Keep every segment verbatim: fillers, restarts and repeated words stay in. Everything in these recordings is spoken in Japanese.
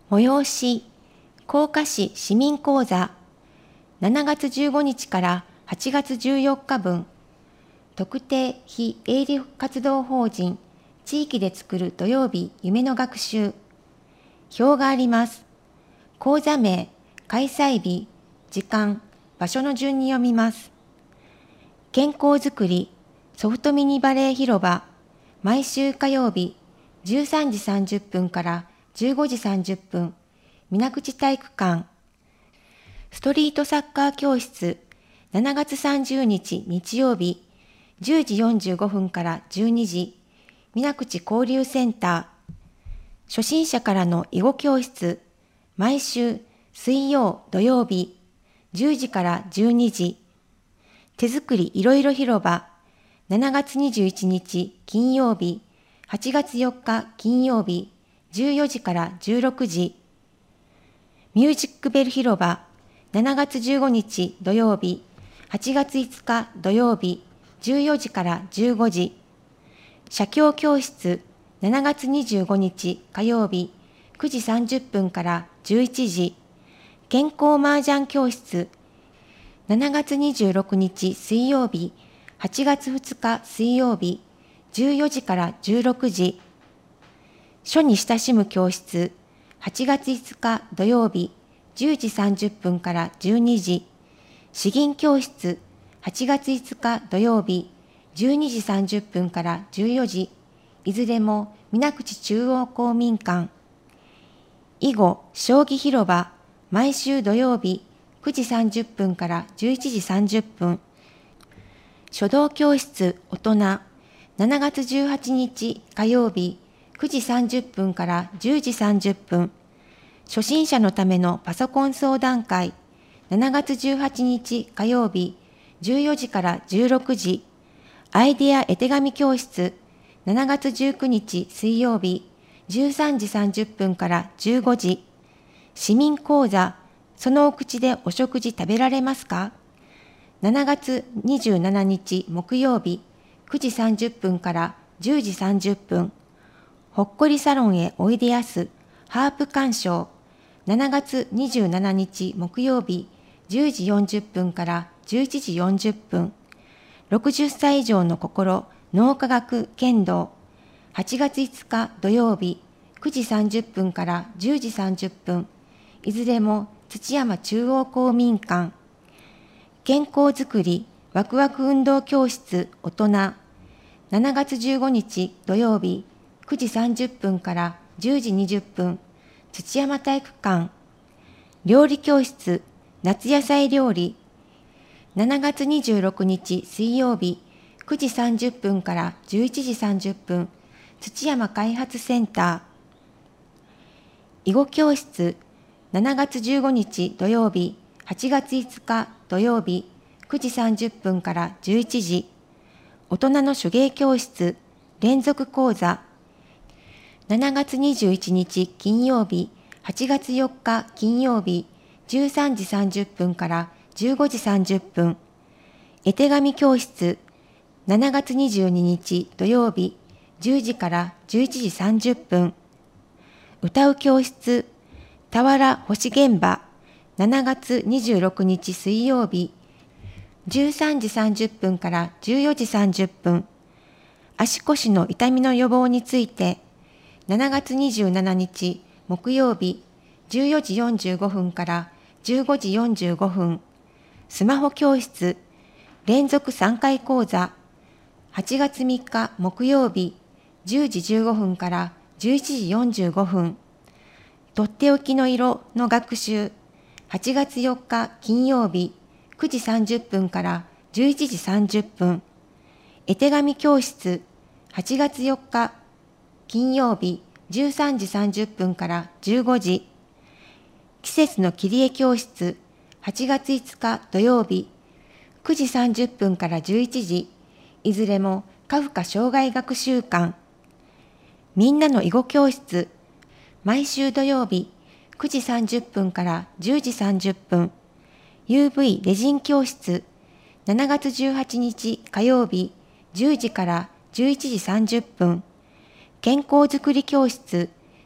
催し、甲賀市市民講座、しちがつじゅうごにちからはちがつじゅうよっかぶん、特定非営利活動法人、地域で作る土曜日夢の学習。表があります。講座名、開催日、時間、場所の順に読みます。健康づくり、ソフトミニバレー広場、毎週火曜日、じゅうさんじさんじゅっぷんからじゅうごじさんじゅっぷん、水口体育館。ストリートサッカー教室、しちがつさんじゅうにち日曜日、じゅうじよんじゅうごふんからじゅうにじ、水口交流センター。初心者からの囲碁教室、毎週水曜土曜日、じゅうじからじゅうにじ。手作りいろいろ広場、しちがつにじゅういちにち金曜日、はちがつよっか金曜日、じゅうよじからじゅうろくじ。ミュージックベル広場、しちがつじゅうごにち土曜日、はちがついつか土曜日、じゅうよじからじゅうごじ。写経教室、しちがつにじゅうごにち火曜日、くじさんじゅっぷんからじゅういちじ。健康麻雀教室、しちがつにじゅうろくにち水曜日、はちがつふつか水曜日、じゅうよじからじゅうろくじ。書に親しむ教室、はちがついつか土曜日、じゅうじさんじゅっぷんからじゅうにじ。詩吟教室、はちがついつか土曜日、じゅうにじさんじゅっぷんからじゅうよじ。いずれも水口中央公民館。囲碁将棋広場、毎週土曜日、くじさんじゅっぷんからじゅういちじさんじゅっぷん。書道教室大人、しちがつじゅうはちにち火曜日、くじさんじゅっぷんからじゅうじさんじゅっぷん。初心者のためのパソコン相談会、しちがつじゅうはちにち火曜日、じゅうよじからじゅうろくじ。アイデア絵手紙教室、しちがつじゅうくにち水曜日、じゅうさんじさんじゅっぷんからじゅうごじ。市民講座、そのお口でお食事食べられますか？しちがつにじゅうしちにち木曜日、くじさんじゅっぷんからじゅうじさんじゅっぷん。ほっこりサロンへおいでやす、ハープ鑑賞。しちがつにじゅうしちにち木曜日、じゅうじよんじゅっぷんからじゅういちじよんじゅっぷん。ろくじゅっさい以上の心、脳科学剣道。はちがついつか土曜日、くじさんじゅっぷんからじゅうじさんじゅっぷん。いずれも土山中央公民館。健康づくりワクワク運動教室大人。しちがつじゅうごにち土曜日、くじさんじゅっぷんからじゅうじにじゅっぷん。土山体育館。料理教室夏野菜料理。しちがつにじゅうろくにち水曜日、くじさんじゅっぷんからじゅういちじさんじゅっぷん。土山開発センター。囲碁教室、しちがつじゅうごにち土曜日、はちがついつか土曜日、くじさんじゅっぷんからじゅういちじ。大人の手芸教室、連続講座。しちがつにじゅういちにち金曜日、はちがつよっか金曜日、じゅうさんじさんじゅっぷんからじゅうごじさんじゅっぷん。絵手紙教室、しちがつにじゅうににち土曜日、じゅうじからじゅういちじさんじゅっぷん。歌う教室、俵星現場、しちがつにじゅうろくにち水曜日、じゅうさんじさんじゅっぷんからじゅうよじさんじゅっぷん。足腰の痛みの予防について、しちがつにじゅうしちにち木曜日、じゅうよじよんじゅうごふんからじゅうごじよんじゅうごふん。スマホ教室、連続さんかい講座。はちがつみっか木曜日、じゅうじじゅうごふんからじゅういちじよんじゅうごふん。とっておきの色の学習。はちがつよっか金曜日、くじさんじゅっぷんからじゅういちじさんじゅっぷん。絵手紙教室。はちがつよっか金曜日、じゅうさんじさんじゅっぷんからじゅうごじ。季節の切り絵教室。はちがついつか土曜日、くじさんじゅっぷんからじゅういちじ。いずれもカフカ障害学習館。みんなの囲碁教室。毎週土曜日、くじさんじゅっぷんからじゅうじさんじゅっぷん。ユーブイ レジン教室。しちがつじゅうはちにち火曜日、じゅうじからじゅういちじさんじゅっぷん。健康づくり教室。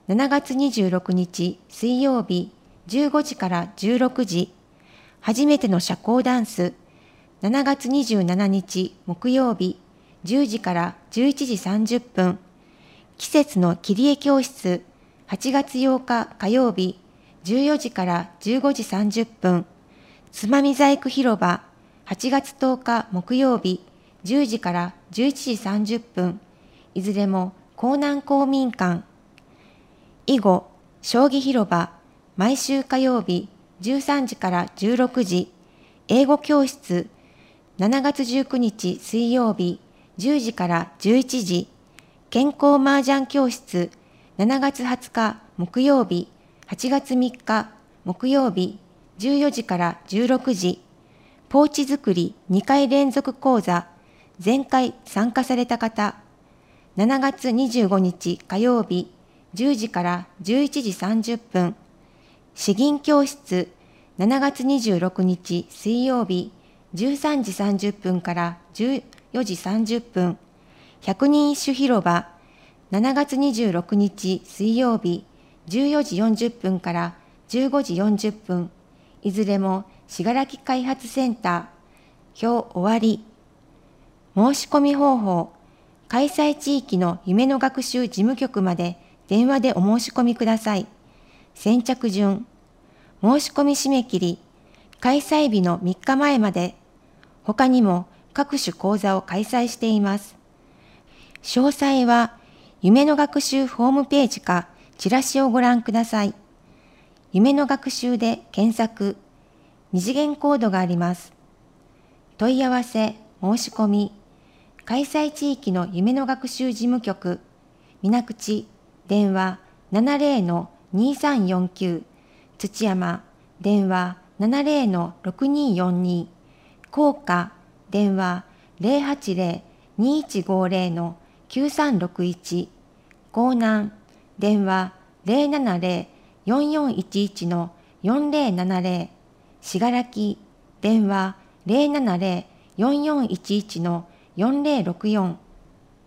しちがつにじゅうろくにち水曜日じゅうごじからじゅうろくじ、初めての社交ダンス。しちがつにじゅうしちにち木曜日じゅうじからじゅういちじさんじゅっぷん、季節の切り絵教室。はちがつようか火曜日じゅうよじからじゅうごじさんじゅっぷん、つまみ細工広場。はちがつとおか木曜日じゅうじからじゅういちじさんじゅっぷん、いずれも江南公民館。囲碁将棋広場。毎週火曜日じゅうさんじからじゅうろくじ、英語教室。しちがつじゅうくにち水曜日じゅうじからじゅういちじ、健康麻雀教室。しちがつはつか木曜日はちがつみっか木曜日じゅうよじからじゅうろくじ、ポーチ作りにかい連続講座。前回参加された方。しちがつにじゅうごにち火曜日じゅうじからじゅういちじさんじゅっぷん、詩吟教室。しちがつにじゅうろくにち水曜日じゅうさんじさんじゅっぷんからじゅうよじさんじゅっぷん、百人一首広場。しちがつにじゅうろくにち水曜日じゅうよじよんじゅっぷんからじゅうごじよんじゅっぷん、いずれも信楽開発センター。表終わり。申し込み方法。開催地域の夢の学習事務局まで電話でお申し込みください。先着順。申し込み締め切り。開催日のみっかまえまで。他にも各種講座を開催しています。詳細は夢の学習ホームページかチラシをご覧ください。夢の学習で検索。二次元コードがあります。問い合わせ、申し込み。開催地域の夢の学習事務局。水口、電話 ななぜろ にさんよんきゅう。土山、電話 ななぜろ ろくによんに。高架、電話 ゼロはちゼロ にいちごゼロ きゅうさんろくいち。江南、電話 ゼロななゼロ よんよんいちいち よんゼロななゼロ。信楽、電話 ゼロななゼロ よんよんいちいち よんゼロろくよん。